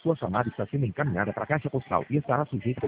Sua chamada está sendo encaminhada para a caixa postal e estará sujeita